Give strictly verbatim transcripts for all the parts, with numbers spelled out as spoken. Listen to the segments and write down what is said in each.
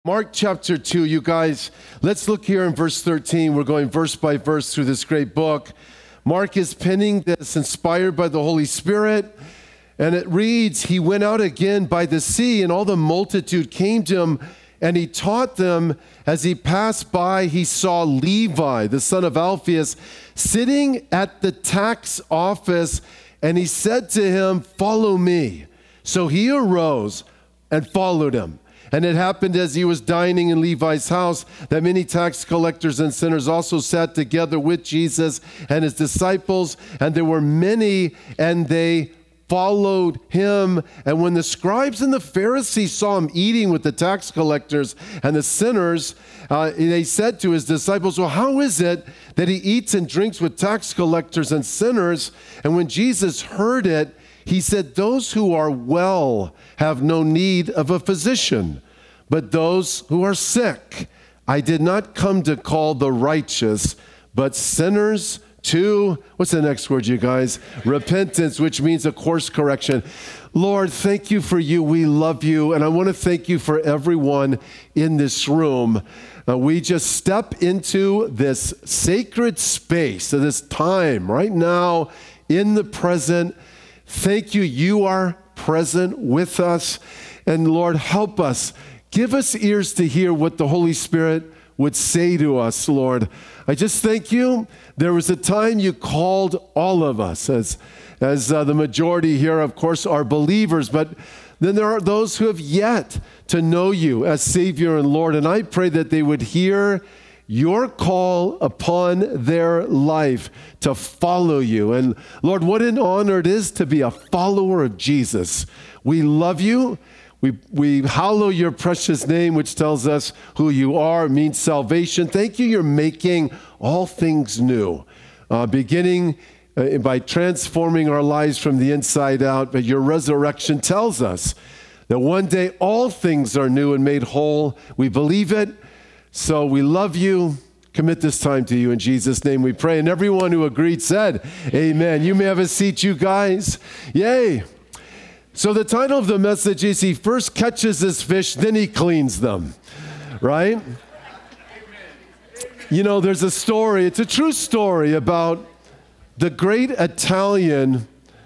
Mark chapter two, you guys, let's look here in verse thirteen. We're going verse by verse through this great book. Mark is penning this, inspired by the Holy Spirit. And it reads, he went out again by the sea, and all the multitude came to him, and he taught them. As he passed by, he saw Levi, the son of Alphaeus, sitting at the tax office, and he said to him, "Follow me." So he arose and followed him. And it happened as he was dining in Levi's house that many tax collectors and sinners also sat together with Jesus and his disciples. And there were many, and they followed him. And when the scribes and the Pharisees saw him eating with the tax collectors and the sinners, uh, they said to his disciples, "Well, how is it that he eats and drinks with tax collectors and sinners?" And when Jesus heard it, he said, "Those who are well have no need of a physician, but those who are sick. I did not come to call the righteous, but sinners to," what's the next word, you guys? Repentance, which means a course correction. Lord, thank you for you. We love you. And I want to thank you for everyone in this room. Uh, we just step into this sacred space, of this time right now in the present. Thank you. You are present with us. And Lord, help us. Give us ears to hear what the Holy Spirit would say to us, Lord. I just thank you. There was a time you called all of us, as, as uh, the majority here, of course, are believers, but then there are those who have yet to know you as Savior and Lord. And I pray that they would hear your call upon their life to follow you. And Lord, what an honor it is to be a follower of Jesus. We love you. We, we hallow your precious name, which tells us who you are. It means salvation. Thank you. You're making all things new, uh, beginning uh, by transforming our lives from the inside out. But your resurrection tells us that one day all things are new and made whole. We believe it. So we love you. Commit this time to you. In Jesus' name we pray. And everyone who agreed said, amen. You may have a seat, you guys. Yay. So the title of the message is, he first catches his fish, then he cleans them, right? Amen. You know, there's a story, it's a true story about the great Italian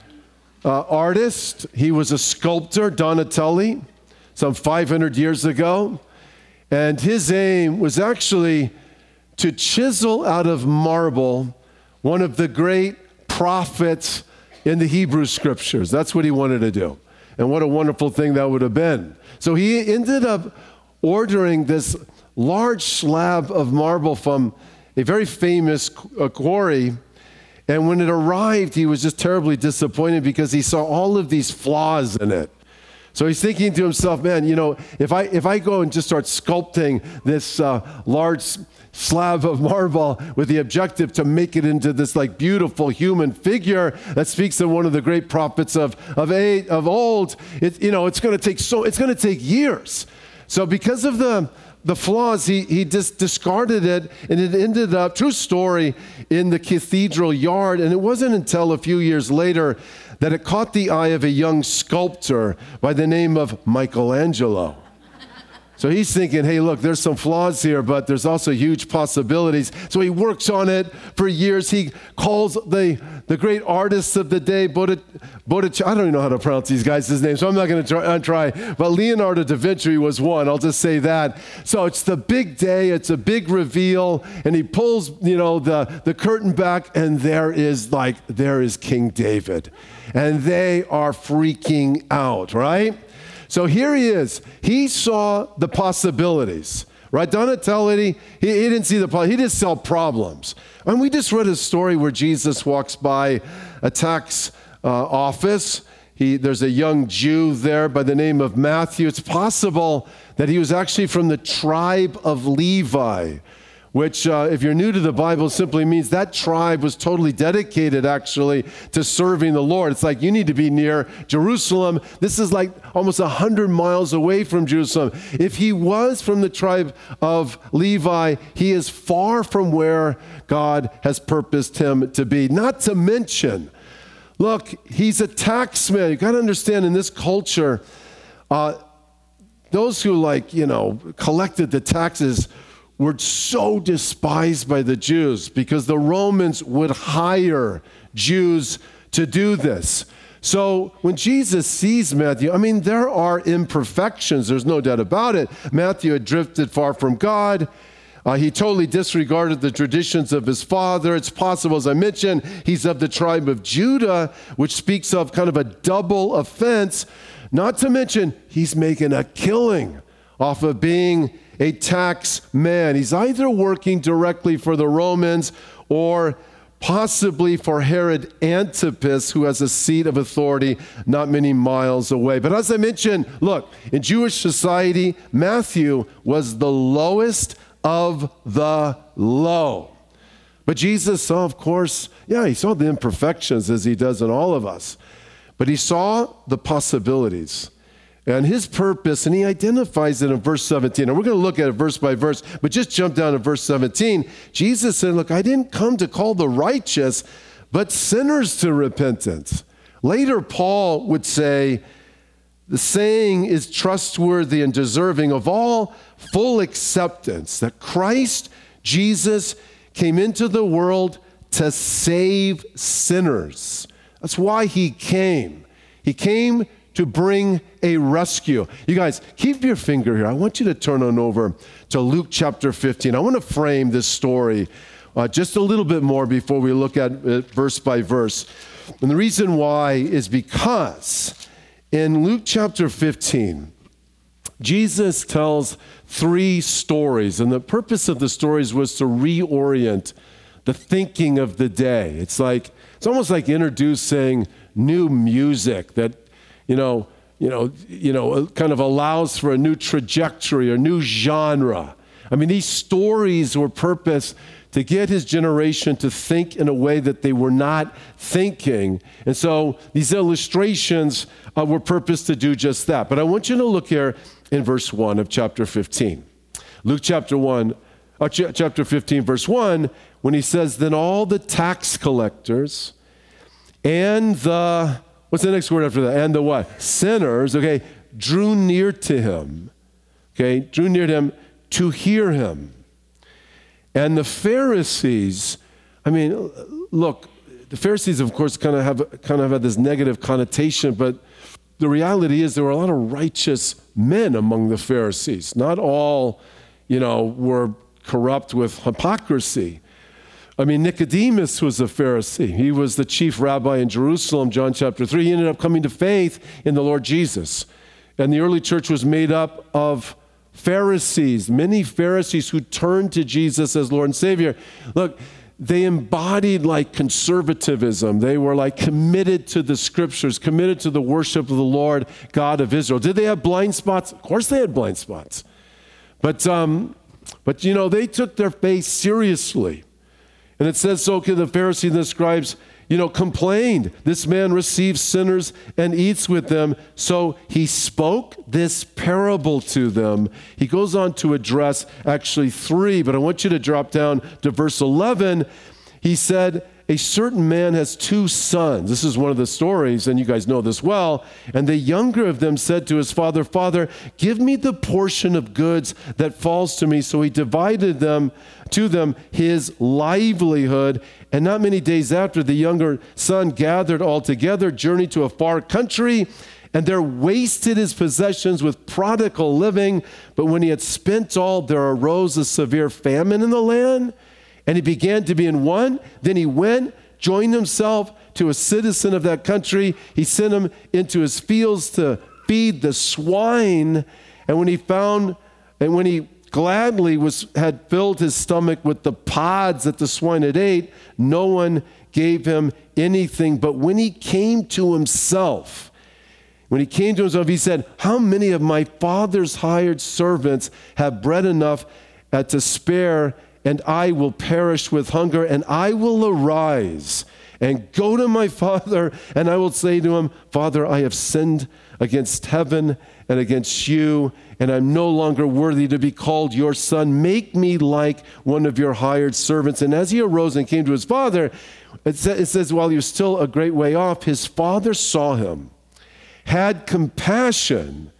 uh, artist. He was a sculptor, Donatelli, some five hundred years ago. And his aim was actually to chisel out of marble one of the great prophets in the Hebrew scriptures. That's what he wanted to do. And what a wonderful thing that would have been. So he ended up ordering this large slab of marble from a very famous quarry. And when it arrived, he was just terribly disappointed because he saw all of these flaws in it. So he's thinking to himself, man, you know, if I if I go and just start sculpting this uh, large slab of marble with the objective to make it into this like beautiful human figure that speaks of one of the great prophets of of, a, of old, it, you know, it's going to take so it's going to take years. So because of the the flaws, he he just discarded it, and it ended up, true story, in the cathedral yard. And it wasn't until a few years later that it caught the eye of a young sculptor by the name of Michelangelo. So he's thinking, hey, look, there's some flaws here, but there's also huge possibilities. So he works on it for years. He calls the, the great artists of the day, Bottic- Bottic- I don't even know how to pronounce these guys' names, so I'm not going to try, try. But Leonardo da Vinci was one, I'll just say that. So it's the big day, it's a big reveal, and he pulls, you know, the, the curtain back, and there is like, there is King David. And they are freaking out, right? So here he is. He saw the possibilities, right? Donatelli, he, he didn't see the problem. He just saw problems. And we just read a story where Jesus walks by a tax uh, office. He, there's a young Jew there by the name of Matthew. It's possible that he was actually from the tribe of Levi, which, uh, if you're new to the Bible, simply means that tribe was totally dedicated, actually, to serving the Lord. It's like you need to be near Jerusalem. This is like almost one hundred miles away from Jerusalem. If he was from the tribe of Levi, he is far from where God has purposed him to be. Not to mention, look, he's a taxman. You got to understand, in this culture, uh, those who like, you know, collected the taxes were so despised by the Jews because the Romans would hire Jews to do this. So when Jesus sees Matthew, I mean, there are imperfections. There's no doubt about it. Matthew had drifted far from God. Uh, he totally disregarded the traditions of his father. It's possible, as I mentioned, he's of the tribe of Judah, which speaks of kind of a double offense. Not to mention, he's making a killing off of being a tax man. He's either working directly for the Romans or possibly for Herod Antipas, who has a seat of authority not many miles away. But as I mentioned, look, in Jewish society, Matthew was the lowest of the low. But Jesus saw, of course, yeah, he saw the imperfections as he does in all of us. But he saw the possibilities and his purpose, and he identifies it in verse seventeen. And we're going to look at it verse by verse, but just jump down to verse seventeen. Jesus said, look, I didn't come to call the righteous, but sinners to repentance. Later, Paul would say, the saying is trustworthy and deserving of all full acceptance, that Christ Jesus came into the world to save sinners. That's why he came. He came to bring a rescue. You guys, keep your finger here. I want you to turn on over to Luke chapter fifteen. I want to frame this story uh, just a little bit more before we look at it verse by verse. And the reason why is because in Luke chapter fifteen, Jesus tells three stories, and the purpose of the stories was to reorient the thinking of the day. It's like, it's almost like introducing new music that, you know, you know, you know, kind of allows for a new trajectory or new genre. I mean, these stories were purposed to get his generation to think in a way that they were not thinking. And so these illustrations uh, were purposed to do just that. But I want you to look here in verse one of chapter fifteen. Luke chapter one, uh, ch- chapter fifteen, verse one, when he says, then all the tax collectors and the, what's the next word after that? And the what? Sinners, okay, drew near to him, okay, drew near to him to hear him. And the Pharisees, I mean, look, the Pharisees, of course, kind of have kind of had this negative connotation, but the reality is there were a lot of righteous men among the Pharisees. Not all, you know, were corrupt with hypocrisy. I mean, Nicodemus was a Pharisee. He was the chief rabbi in Jerusalem, John chapter three. He ended up coming to faith in the Lord Jesus. And the early church was made up of Pharisees, many Pharisees who turned to Jesus as Lord and Savior. Look, they embodied like conservatism. They were like committed to the scriptures, committed to the worship of the Lord God of Israel. Did they have blind spots? Of course they had blind spots. But, um, but you know, they took their faith seriously. And it says, so the Pharisees and the scribes, you know, complained. This man receives sinners and eats with them. So he spoke this parable to them. He goes on to address actually three, but I want you to drop down to verse eleven. He said, a certain man has two sons. This is one of the stories, and you guys know this well. And the younger of them said to his father, Father, give me the portion of goods that falls to me. So he divided them to them his livelihood. And not many days after, the younger son gathered all together, journeyed to a far country, and there wasted his possessions with prodigal living. But when he had spent all, there arose a severe famine in the land. And he began to be in want. Then he went, joined himself to a citizen of that country. He sent him into his fields to feed the swine. And when he found, and when he gladly was had filled his stomach with the pods that the swine had ate, no one gave him anything. But when he came to himself, when he came to himself, he said, how many of my father's hired servants have bread enough uh, to spare, and I will perish with hunger, and I will arise and go to my father, and I will say to him, Father, I have sinned against heaven and against you, and I'm no longer worthy to be called your son. Make me like one of your hired servants. And as he arose and came to his father, it says, it says while he was still a great way off, his father saw him, had compassion,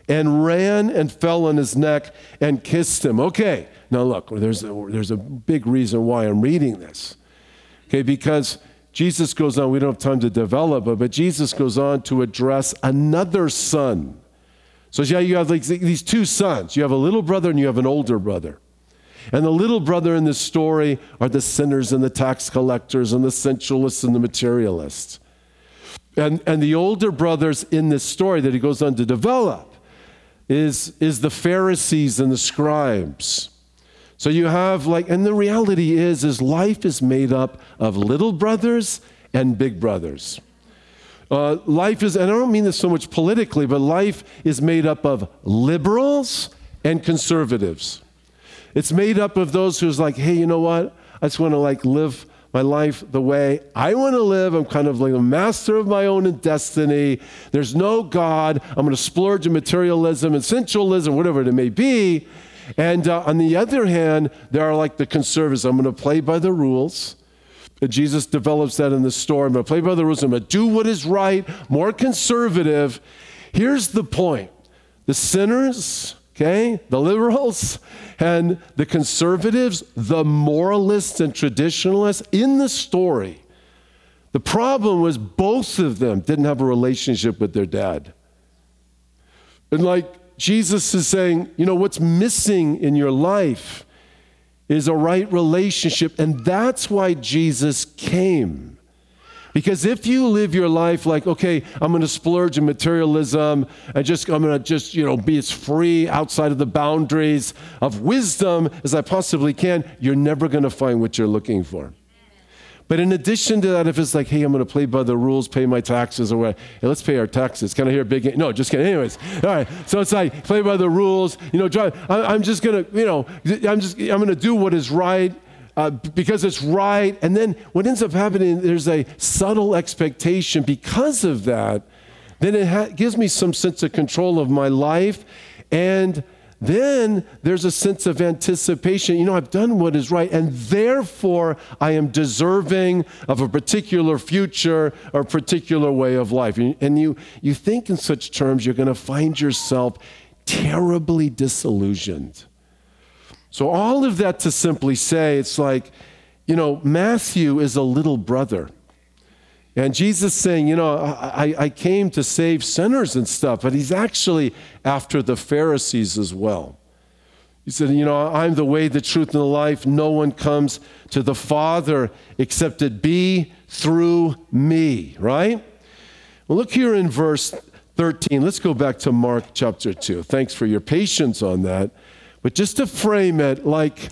and ran and fell on his neck and kissed him. Okay, now look, there's a, there's a big reason why I'm reading this. Okay, because Jesus goes on, we don't have time to develop it, but Jesus goes on to address another son. So yeah, you have like these two sons. You have a little brother and you have an older brother. And the little brother in this story are the sinners and the tax collectors and the sensualists and the materialists. And, and the older brothers in this story that he goes on to develop is, is the Pharisees and the scribes. So you have like, and the reality is, is life is made up of little brothers and big brothers. Uh, life is, and I don't mean this so much politically, but life is made up of liberals and conservatives. It's made up of those who's like, hey, you know what? I just want to like live my life the way I want to live. I'm kind of like a master of my own destiny. There's no God. I'm going to splurge in materialism and sensualism, whatever it may be. And uh, on the other hand, there are like the conservatives. I'm going to play by the rules. And Jesus develops that in the story. I'm going to play by the rules. I'm going to do what is right, more conservative. Here's the point. The sinners, okay, the liberals, and the conservatives, the moralists and traditionalists in the story, the problem was both of them didn't have a relationship with their dad. And like Jesus is saying, you know, what's missing in your life is a right relationship. And that's why Jesus came. Because if you live your life like, okay, I'm going to splurge in materialism and just, I'm going to just, you know, be as free outside of the boundaries of wisdom as I possibly can, you're never going to find what you're looking for. But in addition to that, if it's like, hey, I'm going to play by the rules, pay my taxes, or what? Hey, let's pay our taxes. Can I hear a big, no, just kidding. Anyways, all right. So it's like, play by the rules, you know, drive. I, I'm just going to, you know, I'm just, I'm going to do what is right uh, because it's right. And then what ends up happening, there's a subtle expectation because of that. Then it ha- gives me some sense of control of my life. And then there's a sense of anticipation. You know, I've done what is right, and therefore I am deserving of a particular future or a particular way of life. And you, you think in such terms, you're going to find yourself terribly disillusioned. So all of that to simply say, it's like, you know, Matthew is a little brother. And Jesus saying, you know, I, I came to save sinners and stuff, but he's actually after the Pharisees as well. He said, you know, I'm the way, the truth, and the life. No one comes to the Father except it be through me, right? Well, look here in verse thirteen. Let's go back to Mark chapter two. Thanks for your patience on that. But just to frame it, like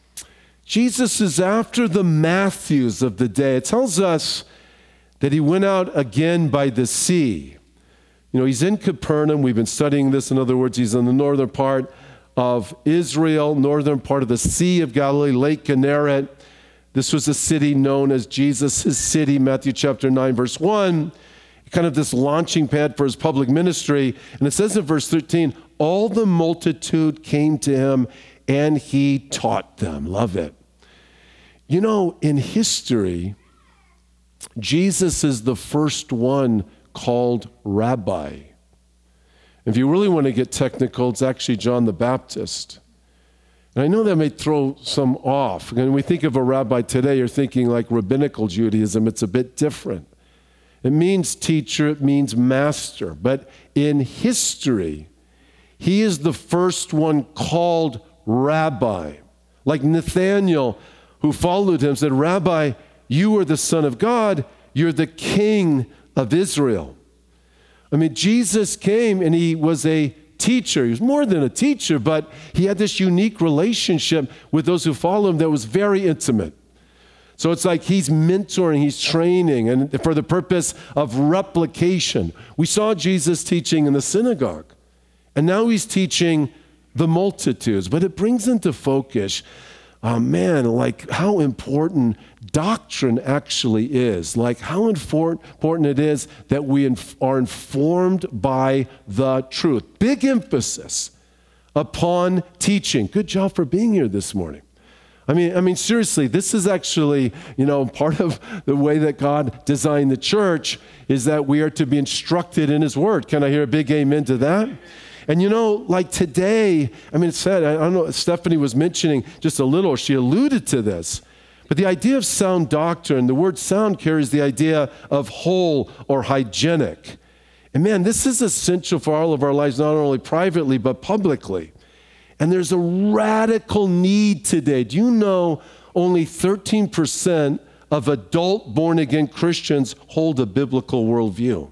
Jesus is after the Matthews of the day. It tells us that he went out again by the sea. You know, he's in Capernaum. We've been studying this. In other words, he's in the northern part of Israel, northern part of the Sea of Galilee, Lake Gennesaret. This was a city known as Jesus' city, Matthew chapter nine, verse one. Kind of this launching pad for his public ministry. And it says in verse thirteen, all the multitude came to him and he taught them. Love it. You know, in history, Jesus is the first one called rabbi. If you really want to get technical, it's actually John the Baptist. And I know that may throw some off. When we think of a rabbi today, you're thinking like rabbinical Judaism. It's a bit different. It means teacher, it means master. But in history, he is the first one called rabbi. Like Nathanael, who followed him, said, Rabbi, you are the Son of God. You're the King of Israel. I mean, Jesus came and he was a teacher. He was more than a teacher, but he had this unique relationship with those who follow him that was very intimate. So it's like he's mentoring, he's training, and for the purpose of replication. We saw Jesus teaching in the synagogue, and now he's teaching the multitudes. But it brings into focus, oh man, like how important doctrine actually is. Like how important it is that we inf- are informed by the truth. Big emphasis upon teaching. Good job for being here this morning. I mean, I mean, seriously, this is actually, you know, part of the way that God designed the church is that we are to be instructed in his word. Can I hear a big amen to that? And you know, like today, I mean, it said, I don't know, Stephanie was mentioning just a little, she alluded to this, but the idea of sound doctrine, the word sound carries the idea of whole or hygienic. And man, this is essential for all of our lives, not only privately, but publicly. And there's a radical need today. Do you know only thirteen percent of adult born-again Christians hold a biblical worldview?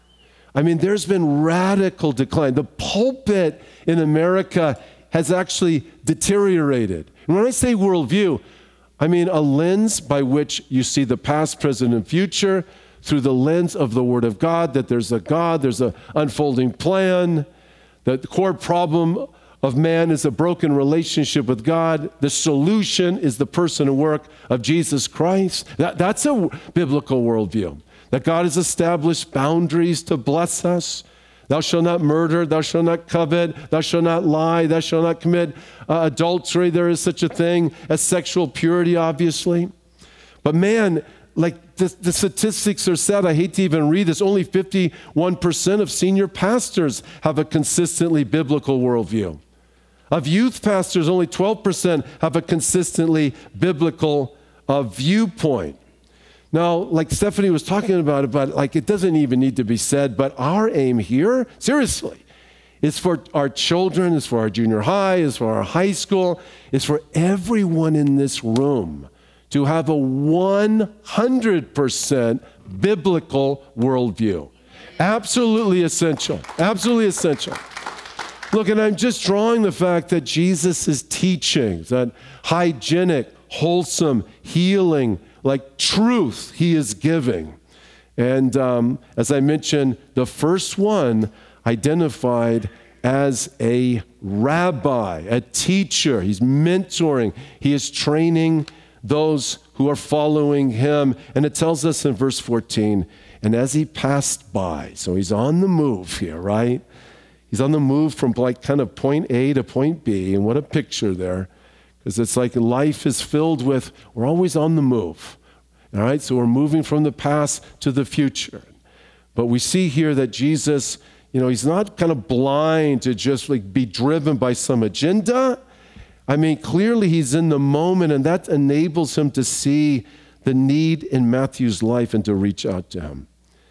I mean, there's been radical decline. The pulpit in America has actually deteriorated. And when I say worldview, I mean a lens by which you see the past, present, and future through the lens of the Word of God, that there's a God, there's an unfolding plan, that the core problem of man is a broken relationship with God. The solution is the person and work of Jesus Christ. That, that's a biblical worldview. That God has established boundaries to bless us. Thou shalt not murder, thou shalt not covet, thou shalt not lie, thou shalt not commit uh, adultery. There is such a thing as sexual purity, obviously. But man, like the, the statistics are said, I hate to even read this, only fifty-one percent of senior pastors have a consistently biblical worldview. Of youth pastors, only twelve percent have a consistently biblical uh, viewpoint. Now, like Stephanie was talking about, about like it doesn't even need to be said, but our aim here, seriously, is for our children, is for our junior high, is for our high school, is for everyone in this room to have a one hundred percent biblical worldview. Absolutely essential, absolutely essential. Look, and I'm just drawing the fact that Jesus' teachings, that hygienic, wholesome, healing, like truth he is giving. And um, as I mentioned, the first one identified as a rabbi, a teacher. He's mentoring. He is training those who are following him. And it tells us in verse fourteen, and as he passed by, so he's on the move here, right? He's on the move from like kind of point A to point B, and what a picture there. Because it's like life is filled with, we're always on the move. All right, so we're moving from the past to the future. But we see here that Jesus, you know, he's not kind of blind to just like be driven by some agenda. I mean, clearly he's in the moment, and that enables him to see the need in Matthew's life and to reach out to him.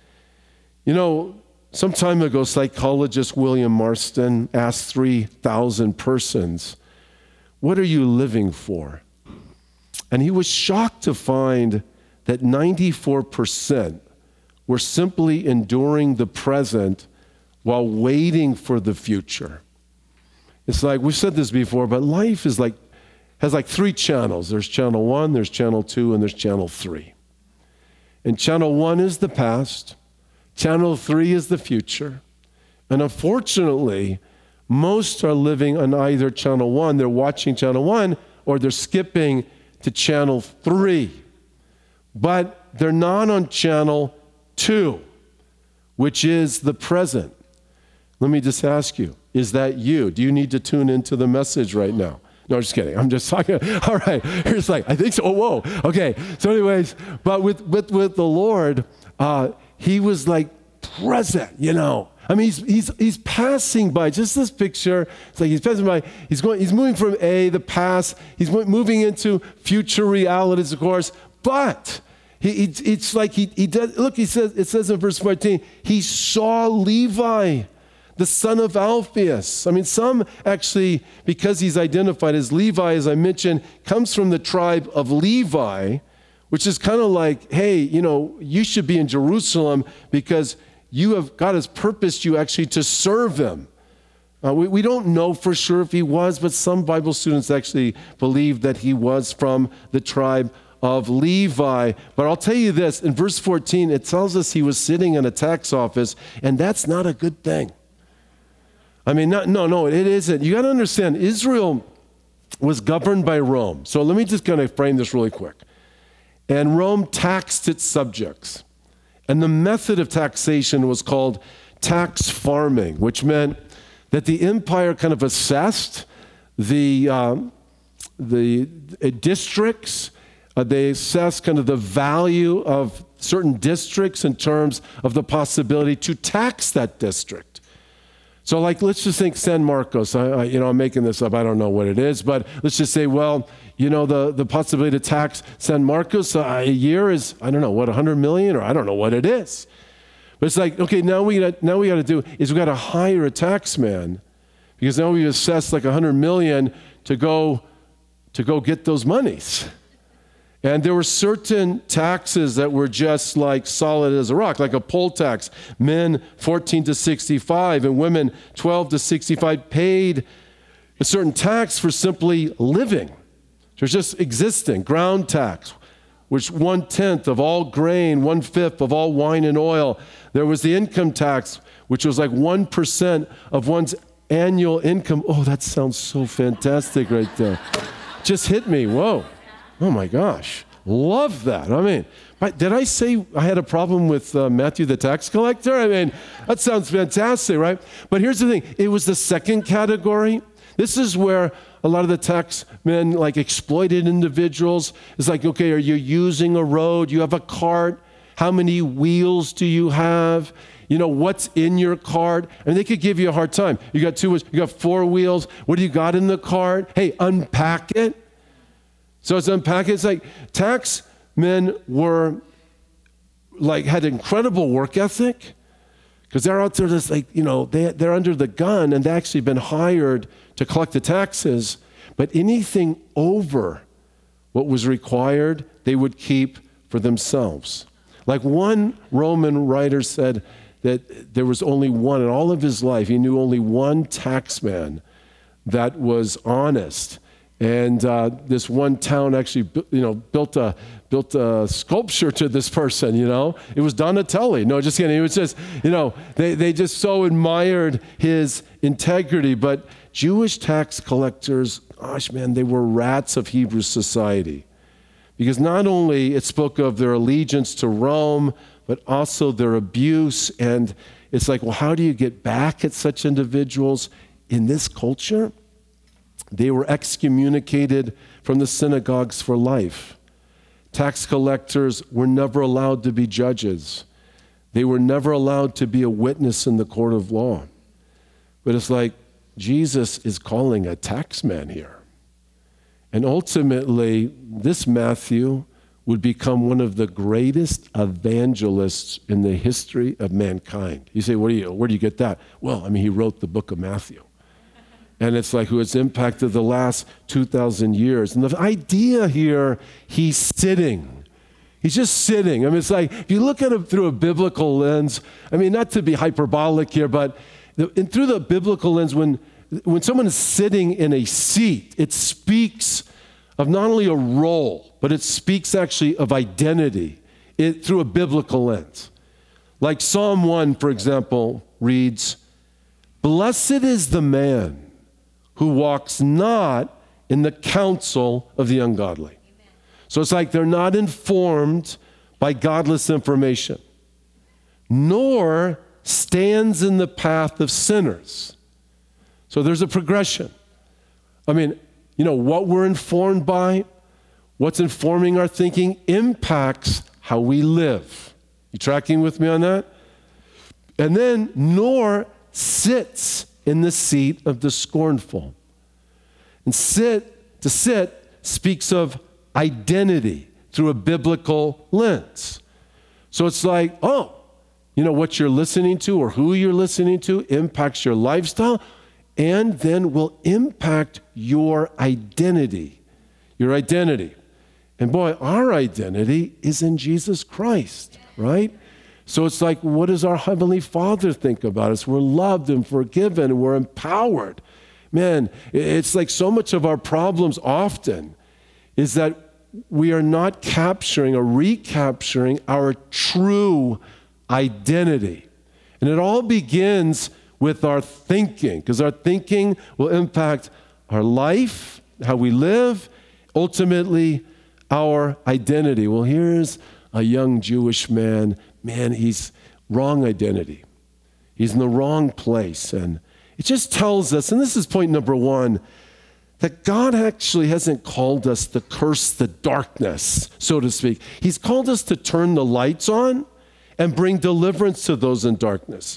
You know, some time ago, psychologist William Marston asked three thousand persons, what are you living for? And he was shocked to find that ninety-four percent were simply enduring the present while waiting for the future. It's like, we've said this before, but life is like, has like three channels. There's channel one, there's channel two, and there's channel three. And channel one is the past. Channel three is the future. And unfortunately, most are living on either channel one, they're watching channel one, or they're skipping to channel three. But they're not on channel two, which is the present. Let me just ask you, is that you? Do you need to tune into the message right now? No, just kidding. I'm just talking. All right. Here's like, I think so. Oh, whoa. Okay. So anyways, but with, with, with the Lord, uh, he was like present, you know. I mean, he's, he's, he's passing by. Just this picture, it's like he's passing by. He's going. He's moving from A, the past. He's moving into future realities, of course. But he, it's, it's like he, he does. Look, he says. It says in verse fourteen, he saw Levi, the son of Alphaeus. I mean, some actually, because he's identified as Levi, as I mentioned, comes from the tribe of Levi, which is kind of like, hey, you know, you should be in Jerusalem because you have, God has purposed you actually to serve him. Uh, we, we don't know for sure if he was, but some Bible students actually believe that he was from the tribe of Levi. But I'll tell you this, in verse fourteen, it tells us he was sitting in a tax office, and that's not a good thing. I mean, not, no, no, it isn't. You got to understand, Israel was governed by Rome. So let me just kind of frame this really quick. And Rome taxed its subjects. And the method of taxation was called tax farming, which meant that the empire kind of assessed the, um, the uh, districts. Uh, they assessed kind of the value of certain districts in terms of the possibility to tax that district. So like, let's just think San Marcos. I, I, you know, I'm making this up. I don't know what it is, but let's just say, well, you know, the, the possibility to tax San Marcos uh, a year is, I don't know, what, one hundred million, or I don't know what it is. But it's like, okay, now we got now we got to do is we got to hire a tax man, because now we assessed like one hundred million to go to go get those monies. And there were certain taxes that were just like solid as a rock, like a poll tax. Men fourteen to sixty-five and women twelve to sixty-five paid a certain tax for simply living. There's just existing. Ground tax, which one-tenth of all grain, one-fifth of all wine and oil. There was the income tax, which was like one percent of one's annual income. Oh, that sounds so fantastic right there. Just hit me. Whoa. Oh my gosh, love that. I mean, did I say I had a problem with uh, Matthew the tax collector? I mean, that sounds fantastic, right? But here's the thing, it was the second category. This is where a lot of the tax men like exploited individuals. It's like, okay, are you using a road? You have a cart. How many wheels do you have? You know, what's in your cart? And they could give you a hard time. You got two wheels, you got four wheels. What do you got in the cart? Hey, unpack it. So it's unpacked. It's like tax men were like, had incredible work ethic, because they're out there just like, you know, they, they're under the gun and they've actually been hired to collect the taxes. But anything over what was required, they would keep for themselves. Like one Roman writer said that there was only one in all of his life. He knew only one taxman that was honest. And uh, this one town actually, you know, built a built a sculpture to this person. You know, it was Donatelli. No, just kidding. It was just, you know, they they just so admired his integrity. But Jewish tax collectors, gosh, man, they were rats of Hebrew society, because not only it spoke of their allegiance to Rome, but also their abuse. And it's like, well, how do you get back at such individuals in this culture? They were excommunicated from the synagogues for life. Tax collectors were never allowed to be judges. They were never allowed to be a witness in the court of law. But it's like Jesus is calling a tax man here. And ultimately, this Matthew would become one of the greatest evangelists in the history of mankind. You say, what do you, where do you get that? Well, I mean, he wrote the book of Matthew. And it's like who has impacted the last two thousand years. And the idea here, he's sitting. He's just sitting. I mean, it's like, if you look at it through a biblical lens, I mean, not to be hyperbolic here, but the, and through the biblical lens, when, when someone is sitting in a seat, it speaks of not only a role, but it speaks actually of identity it, through a biblical lens. Like Psalm one, for example, reads, "Blessed is the man who walks not in the counsel of the ungodly." Amen. So it's like they're not informed by godless information, nor stands in the path of sinners. So there's a progression. I mean, you know, what we're informed by, what's informing our thinking impacts how we live. You tracking with me on that? And then, nor sits in the seat of the scornful. And sit, to sit speaks of identity through a biblical lens. So it's like, oh, you know, what you're listening to or who you're listening to impacts your lifestyle and then will impact your identity. Your identity. And boy, our identity is in Jesus Christ, right? So it's like, what does our Heavenly Father think about us? We're loved and forgiven and we're empowered. Man, it's like so much of our problems often is that we are not capturing or recapturing our true identity. And it all begins with our thinking, because our thinking will impact our life, how we live, ultimately our identity. Well, here's a young Jewish man. Man, he's wrong identity. He's in the wrong place. And it just tells us, and this is point number one, that God actually hasn't called us to curse the darkness, so to speak. He's called us to turn the lights on and bring deliverance to those in darkness.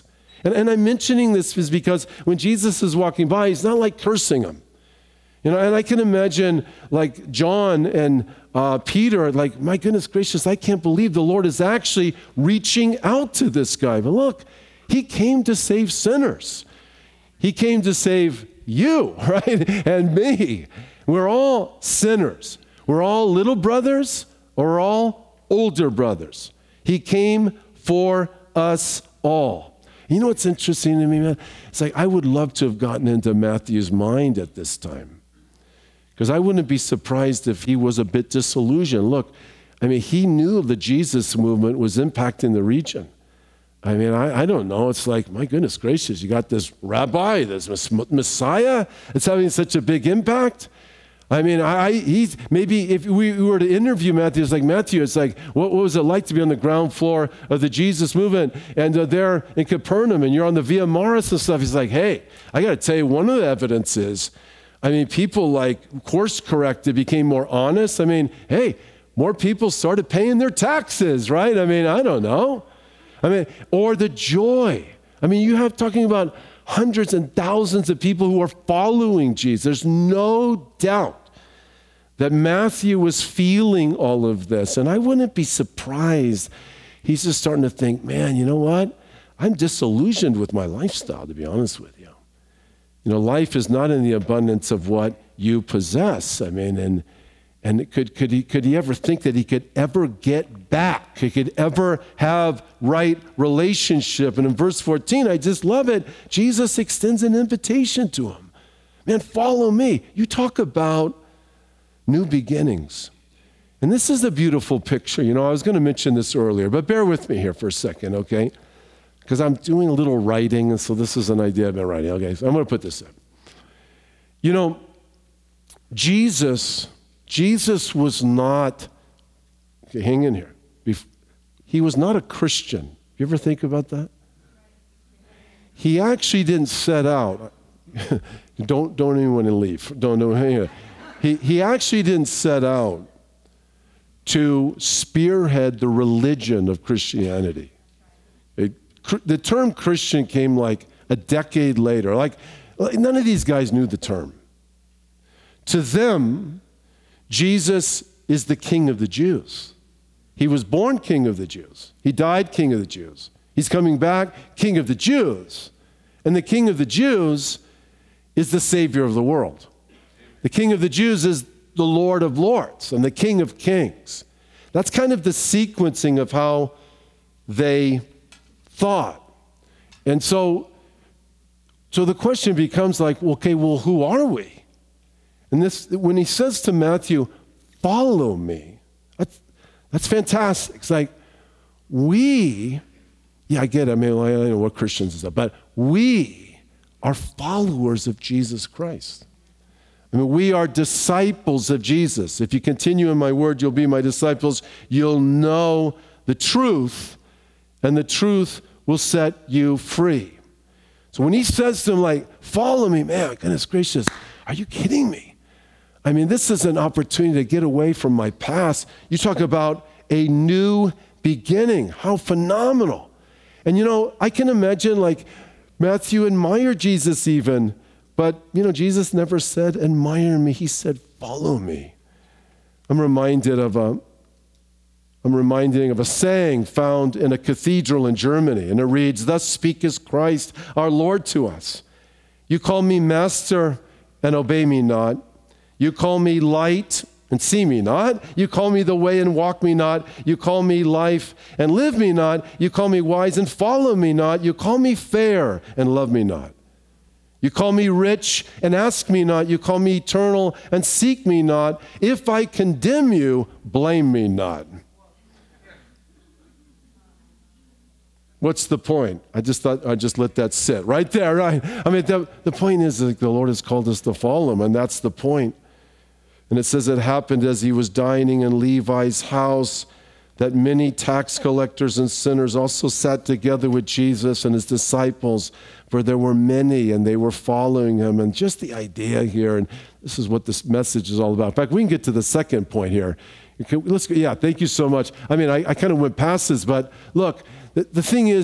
And, and I'm mentioning this is because when Jesus is walking by, he's not like cursing him. You know, and I can imagine like John and uh, Peter, like, my goodness gracious, I can't believe the Lord is actually reaching out to this guy. But look, he came to save sinners. He came to save you, right? And me. We're all sinners. We're all little brothers or we're all older brothers. He came for us all. You know what's interesting to me, man? It's like I would love to have gotten into Matthew's mind at this time. Because I wouldn't be surprised if he was a bit disillusioned. Look, I mean, he knew the Jesus movement was impacting the region. I mean, I, I don't know. It's like, my goodness gracious, you got this rabbi, this Messiah. It's having such a big impact. I mean, I, he's maybe if we were to interview Matthew, it's like, Matthew, it's like, what, what was it like to be on the ground floor of the Jesus movement and uh, there in Capernaum and you're on the Via Maris and stuff? He's like, hey, I got to tell you, one of the evidence is, I mean, people like course corrected, became more honest. I mean, hey, more people started paying their taxes, right? I mean, I don't know. I mean, or the joy. I mean, you have talking about hundreds and thousands of people who are following Jesus. There's no doubt that Matthew was feeling all of this. And I wouldn't be surprised. He's just starting to think, man, you know what? I'm disillusioned with my lifestyle, to be honest with you. You know, life is not in the abundance of what you possess. I mean, and and could could he could he ever think that he could ever get back? He could ever have right relationship? And in verse fourteen, I just love it. Jesus extends an invitation to him. Man, follow me. You talk about new beginnings. And this is a beautiful picture. You know, I was going to mention this earlier, but bear with me here for a second, okay? Because I'm doing a little writing, and so this is an idea I've been writing. Okay, so I'm going to put this in. You know, Jesus, Jesus was not, okay, hang in here. He was not a Christian. You ever think about that? He actually didn't set out. don't don't anyone leave. Don't don't hang on. He he actually didn't set out to spearhead the religion of Christianity. It, The term Christian came like a decade later. Like, none of these guys knew the term. To them, Jesus is the King of the Jews. He was born King of the Jews. He died King of the Jews. He's coming back King of the Jews. And the King of the Jews is the Savior of the world. The King of the Jews is the Lord of Lords and the King of Kings. That's kind of the sequencing of how they thought. And so, so the question becomes like, okay, well, who are we? And this, when he says to Matthew, follow me, that's, that's fantastic. It's like, we, yeah, I get it. I mean, I don't know what Christians is, but we are followers of Jesus Christ. I mean, we are disciples of Jesus. If you continue in my word, you'll be my disciples. You'll know the truth, and the truth will set you free. So when he says to him, like, follow me, man, goodness gracious, are you kidding me? I mean, this is an opportunity to get away from my past. You talk about a new beginning. How phenomenal. And, you know, I can imagine, like, Matthew admired Jesus even, but, you know, Jesus never said, admire me. He said, follow me. I'm reminded of a I'm reminding of a saying found in a cathedral in Germany, and it reads, thus speaketh Christ our Lord to us. You call me master and obey me not. You call me light and see me not. You call me the way and walk me not. You call me life and live me not. You call me wise and follow me not. You call me fair and love me not. You call me rich and ask me not. You call me eternal and seek me not. If I condemn you, blame me not. What's the point? I just thought I'd just let that sit right there, right? I mean, the, the point is that the Lord has called us to follow him, and that's the point. And it says it happened as he was dining in Levi's house that many tax collectors and sinners also sat together with Jesus and his disciples, for there were many and they were following him. And just the idea here, and this is what this message is all about. In fact, we can get to the second point here. Okay, let's go, yeah, thank you so much. I mean, I, I kind of went past this, but look, the, the thing is,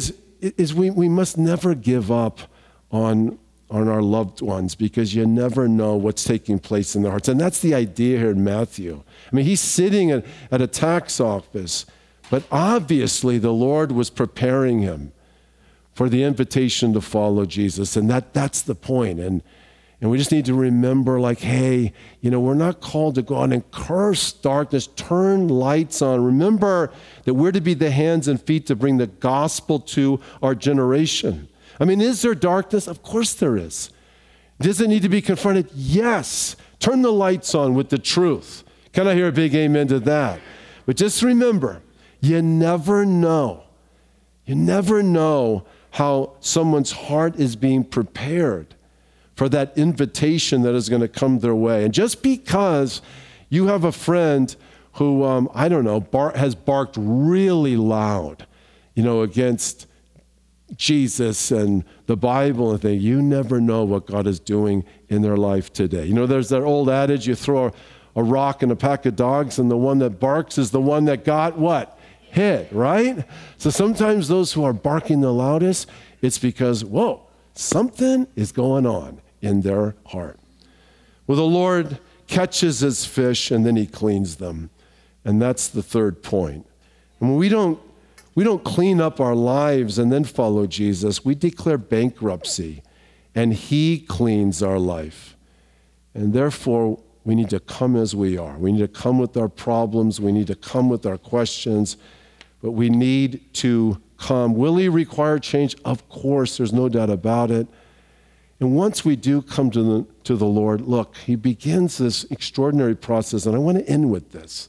is we, we must never give up on, on our loved ones, because you never know what's taking place in their hearts. And that's the idea here in Matthew. I mean, he's sitting at, at a tax office, but obviously the Lord was preparing him for the invitation to follow Jesus. And that, that's the point. And, and we just need to remember, like, hey, you know, we're not called to go out and curse darkness, turn lights on. Remember that we're to be the hands and feet to bring the gospel to our generation. I mean, is there darkness? Of course there is. Does it need to be confronted? Yes. Turn the lights on with the truth. Can I hear a big amen to that? But just remember, you never know. You never know how someone's heart is being prepared for that invitation that is going to come their way. And just because you have a friend who, um, I don't know, bar- has barked really loud, you know, against Jesus and the Bible and things, you never know what God is doing in their life today. You know, there's that old adage, you throw a, a rock in a pack of dogs, and the one that barks is the one that got what? Hit, right? So sometimes those who are barking the loudest, it's because, whoa, something is going on in their heart. Well, the Lord catches his fish and then he cleans them. And that's the third point. And when we don't, we don't clean up our lives and then follow Jesus, we declare bankruptcy and he cleans our life. And therefore, we need to come as we are. We need to come with our problems. We need to come with our questions. But we need to come. Will he require change? Of course, there's no doubt about it. And once we do come to the, to the Lord, look, he begins this extraordinary process, and I want to end with this.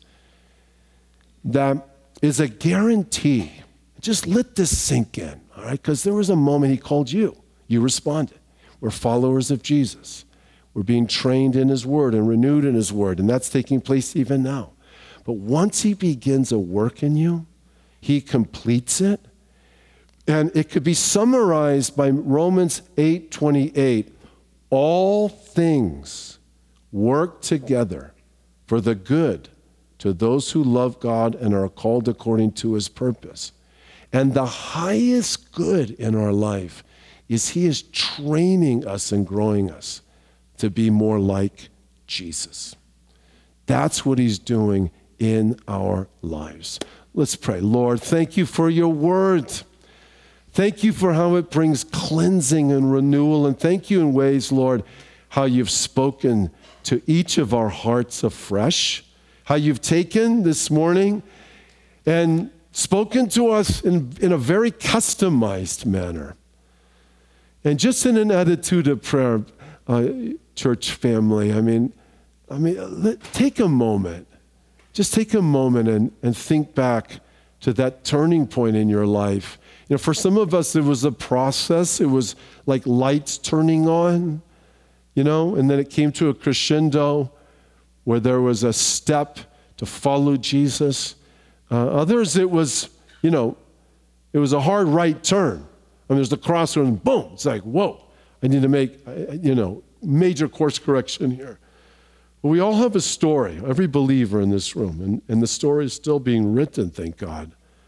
That is a guarantee. Just let this sink in, all right? Because there was a moment he called you. You responded. We're followers of Jesus. We're being trained in his word and renewed in his word, and that's taking place even now. But once he begins a work in you, he completes it. And it could be summarized by Romans eight twenty-eight. All things work together for the good to those who love God and are called according to his purpose. And the highest good in our life is he is training us and growing us to be more like Jesus. That's what he's doing in our lives. Let's pray. Lord, thank you for your word. Thank you for how it brings cleansing and renewal. And thank you in ways, Lord, how you've spoken to each of our hearts afresh, how you've taken this morning and spoken to us in, in a very customized manner. And just in an attitude of prayer, uh, church family, I mean, I mean, let, take a moment. Just take a moment and, and think back to that turning point in your life. You know, for some of us, it was a process. It was like lights turning on, you know, and then it came to a crescendo where there was a step to follow Jesus. Uh, others, it was, you know, it was a hard right turn. I mean, there's the crossroad and boom, it's like, whoa, I need to make, you know, major course correction here. But we all have a story, every believer in this room, and, and the story is still being written, thank God.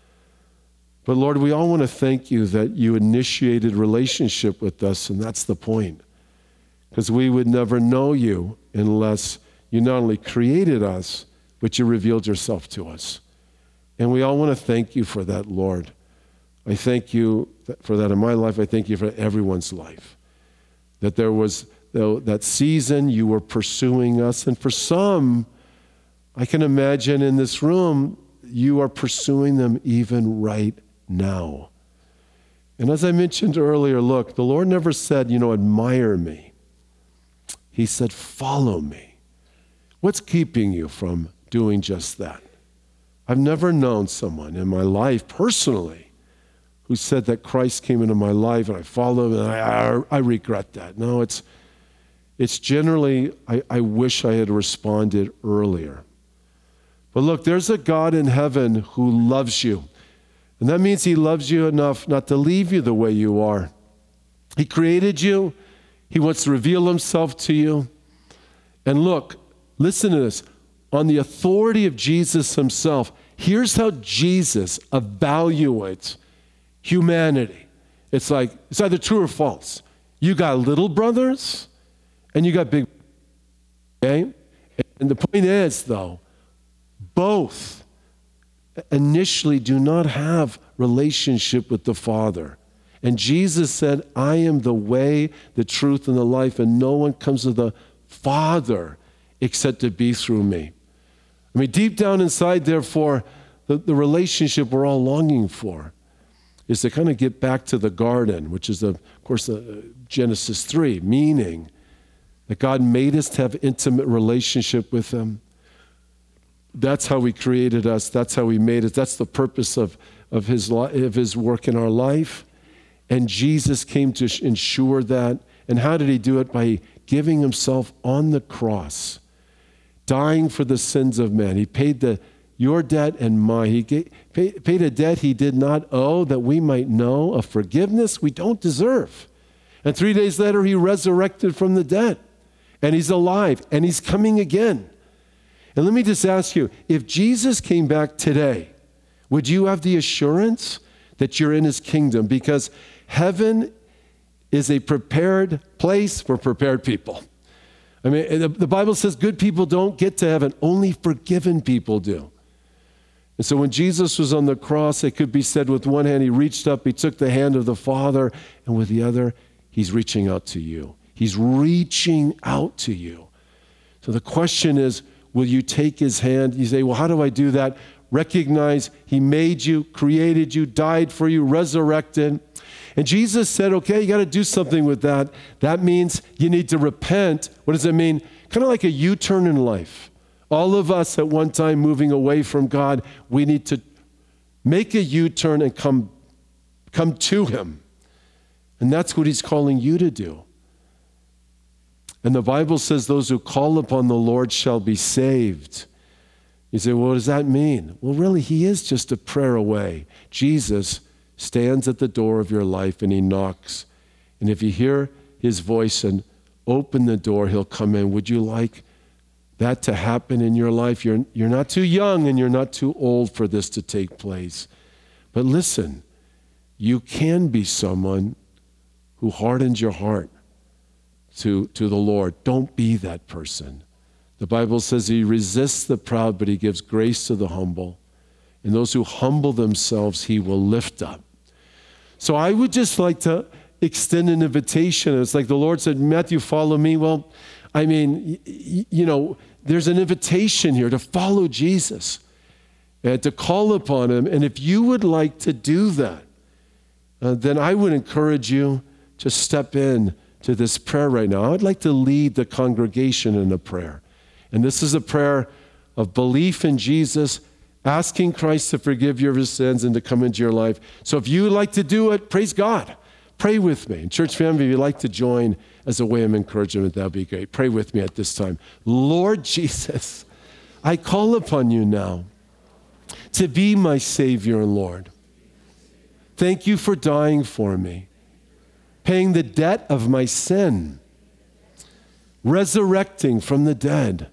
But Lord, we all want to thank you that you initiated relationship with us, and that's the point. Because we would never know you unless you not only created us, but you revealed yourself to us. And we all want to thank you for that, Lord. I thank you for that in my life. I thank you for everyone's life. That there was that season you were pursuing us. And for some, I can imagine in this room, you are pursuing them even right now. And as I mentioned earlier, look, the Lord never said, you know, admire me. He said, follow me. What's keeping you from doing just that? I've never known someone in my life personally who said that Christ came into my life and I followed him and I, I, I regret that. No, it's it's generally, I, I wish I had responded earlier. But look, there's a God in heaven who loves you. And that means he loves you enough not to leave you the way you are. He created you. He wants to reveal himself to you. And look, listen to this. On the authority of Jesus himself, here's how Jesus evaluates humanity. It's like, it's either true or false. You got little brothers and you got big, okay? And the point is, though, both initially do not have relationship with the Father. And Jesus said, I am the way, the truth, and the life, and no one comes to the Father except to be through me. I mean, deep down inside, therefore, the, the relationship we're all longing for is to kind of get back to the garden, which is, the, of course, the Genesis three, meaning that God made us to have intimate relationship with him. That's how he created us. That's how he made us. That's the purpose of, of, his, of his work in our life. And Jesus came to ensure that. And how did he do it? By giving himself on the cross, dying for the sins of men. He paid the your debt and mine. He gave, pay, paid a debt he did not owe, that we might know a forgiveness we don't deserve. And three days later, he resurrected from the dead. And he's alive, and he's coming again. And let me just ask you, if Jesus came back today, would you have the assurance that you're in his kingdom? Because heaven is a prepared place for prepared people. I mean, the, the Bible says good people don't get to heaven, only forgiven people do. And so when Jesus was on the cross, it could be said with one hand, he reached up, he took the hand of the Father, and with the other, he's reaching out to you. He's reaching out to you. So the question is, will you take his hand? You say, well, how do I do that? Recognize he made you, created you, died for you, resurrected. And Jesus said, okay, you got to do something with that. That means you need to repent. What does it mean? Kind of like a U-turn in life. All of us at one time moving away from God, we need to make a U-turn and come, come to him. And that's what he's calling you to do. And the Bible says those who call upon the Lord shall be saved. You say, well, what does that mean? Well, really, he is just a prayer away. Jesus stands at the door of your life and he knocks. And if you hear his voice and open the door, he'll come in. Would you like that to happen in your life? You're, you're not too young and you're not too old for this to take place. But listen, you can be someone who hardens your heart to, to the Lord. Don't be that person. The Bible says he resists the proud, but he gives grace to the humble. And those who humble themselves, he will lift up. So I would just like to extend an invitation. It's like the Lord said, Matthew, follow me. Well, I mean, you know, there's an invitation here to follow Jesus and to call upon him. And if you would like to do that, uh, then I would encourage you to step in to this prayer right now. I'd like to lead the congregation in a prayer. And this is a prayer of belief in Jesus, asking Christ to forgive your sins and to come into your life. So if you would like to do it, praise God. Pray with me. And church family, if you'd like to join as a way of encouragement, that would be great. Pray with me at this time. Lord Jesus, I call upon you now to be my Savior and Lord. Thank you for dying for me, paying the debt of my sin, resurrecting from the dead.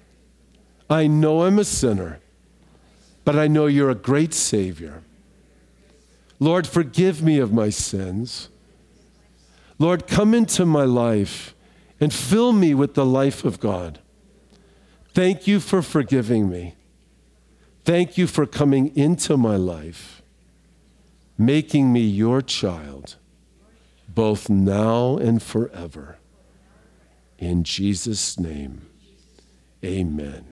I know I'm a sinner, but I know you're a great Savior. Lord, forgive me of my sins. Lord, come into my life and fill me with the life of God. Thank you for forgiving me. Thank you for coming into my life, making me your child, both now and forever. In Jesus' name, amen.